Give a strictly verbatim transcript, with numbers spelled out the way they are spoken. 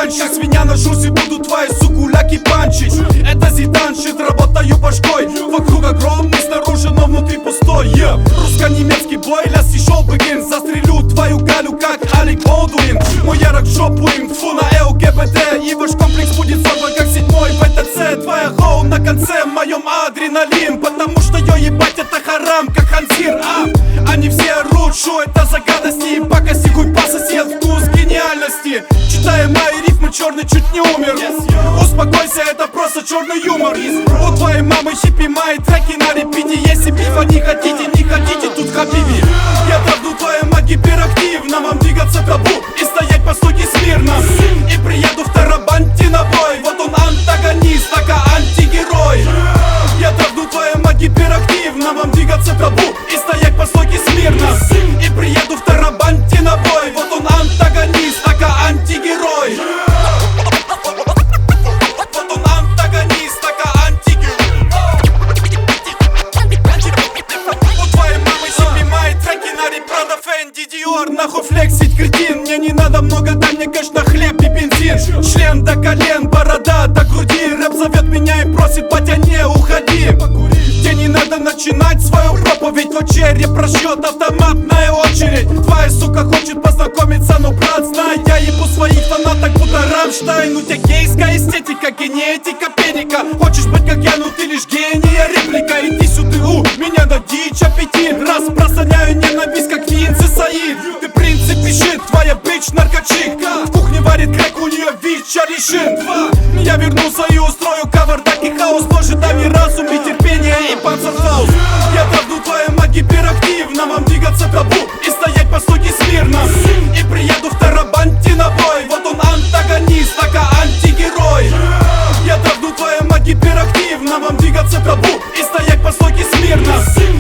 Как свинья ношусь и буду твои сукуляки панчить. Это зиданщит, работаю башкой. Вокруг огромный, снаружи, но внутри пустой. yeah. Русско-немецкий бой, ляс и шоу begin. Застрелю твою Галю, как Алек Болдуин. Мой ярок в жопу им, тьфу на ЛГБТ. И ваш комплекс будет сорван, как седьмой в тэ цэ. Твоя хоу на конце, в моем адреналин. Потому что я ебать это харам, как ханзир. а? Они все орут, шо это за гадости. Пакости, хуй по сосед, вкус гениальности. Читая мои рифмы, черный чуть не умер. Успокойся, это просто черный юмор. У твоей мамы хиппи, мои треки на репите. Если бифа не хотите, не хотите, тут хабиби. Я давну твоей маги гиперактивно. Вам двигаться табу и стоять по стойке смирно. И приеду в Тарабанте на бой. Вот он антагонист, така антигерой. Я давну твоей маги гиперактивно. Вам двигаться табу и стоять по стойке смирно. И приеду в Тарабанте на бой. Вот он антагонист, така антигерой. Вот он антагонист, така антигерой. У твоей мамы хиппи, мои треки на Прада, Фенди, Диор. Нахуй флексить, кретин. Мне не надо много, дай мне кэш на хлеб и бензин. Член до колен, борода до груди. Рэп зовет меня и просит, батя, не уходи. Тебе не надо начинать свою проповедь. В очередь просчет, автоматная очередь. Твоя сука хочет познакомиться, но брат, знай, я ебу своих фанаток, будто Рамштайн. У тебя гейская эстетика, генетика, педика. Хочешь быть как я, но ты лишь гения, реплика. Иди сюда, у меня на дичь аппетит. Распространяю ненависть, как Винси Саид. Ты принцип пишет, твоя бич наркотчик. В кухне варит крэк, у нее ВИЧ решин. Я вернулся и устрою кавардак и хаос. Может, дай мне разум и терпение и панцерфаус. Я давну твоя маги гиперактивно. Вам двигаться табу и стоять по стойке смирно. И приеду в Тарабанте на бой. Вот он антагонист, така антигерой. Я давну твоя маги гиперактивно. Вам двигаться табу и стоять по стойке смирно.